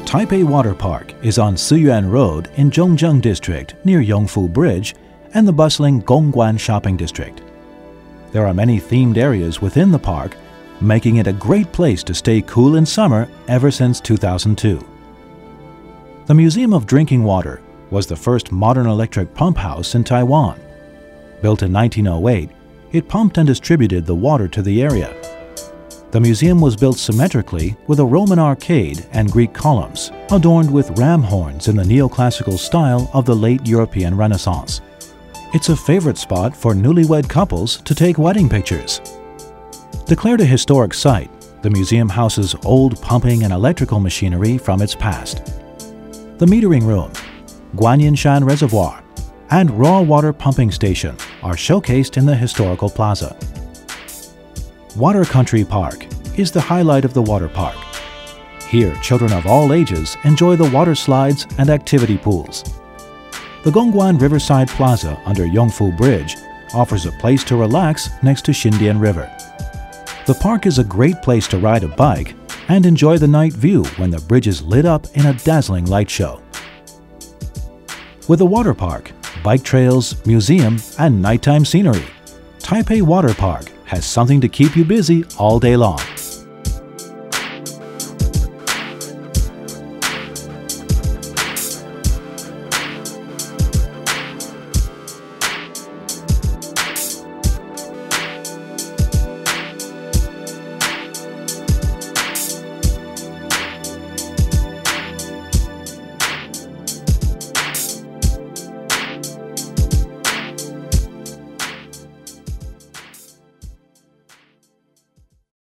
Taipei Water Park is on Siyuan Road in Zhongzheng District near Yongfu Bridge and the bustling Gongguan Shopping District. There are many themed areas within the park, making it a great place to stay cool in summer ever since 2002. The Museum of Drinking Water was the first modern electric pump house in Taiwan. Built in 1908, it pumped and distributed the water to the area. The museum was built symmetrically with a Roman arcade and Greek columns, adorned with ram horns in the neoclassical style of the late European Renaissance. It's a favorite spot for newlywed couples to take wedding pictures. Declared a historic site, the museum houses old pumping and electrical machinery from its past. The metering room, Guanyinshan Reservoir, and raw water pumping station are showcased in the historical plaza. Water Country Park is the highlight of the water park. Here, children of all ages enjoy the water slides and activity pools. The Gongguan Riverside Plaza under Yongfu Bridge offers a place to relax next to Xindian River. The park is a great place to ride a bike and enjoy the night view when the bridge is lit up in a dazzling light show. With a water park, bike trails, museum, and nighttime scenery, Taipei Water Park has something to keep you busy all day long.